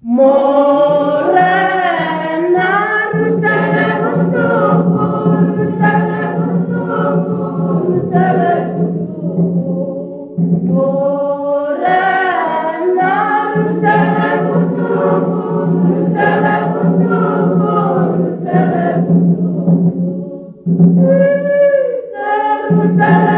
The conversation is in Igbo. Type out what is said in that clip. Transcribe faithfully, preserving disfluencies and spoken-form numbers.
Morena, rusele gustubul, rusele gustubul, rusele gustubul. Morena, rusele gustubul, rusele gustubul, rusele gustubul. Rusele